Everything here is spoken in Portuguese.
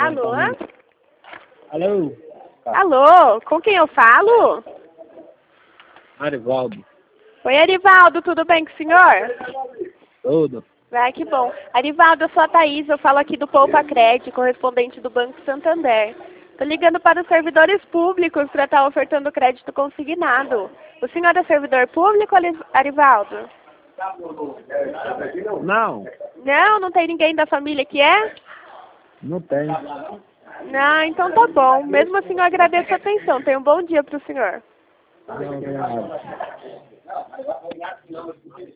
Alô? Alô? Alô, com quem eu falo? Arivaldo. Oi, Arivaldo, tudo bem com o senhor? Tudo. Ah, que bom. Arivaldo, eu sou a Thaís, eu falo aqui do Poupa Cred, correspondente do Banco Santander. Estou ligando para os servidores públicos para estar ofertando crédito consignado. O senhor é servidor público, Arivaldo? Não, Não tem ninguém da família que é? não tem. Não, então tá bom. Mesmo assim, eu agradeço a atenção. Tenha um bom dia para o senhor. Não tem nada.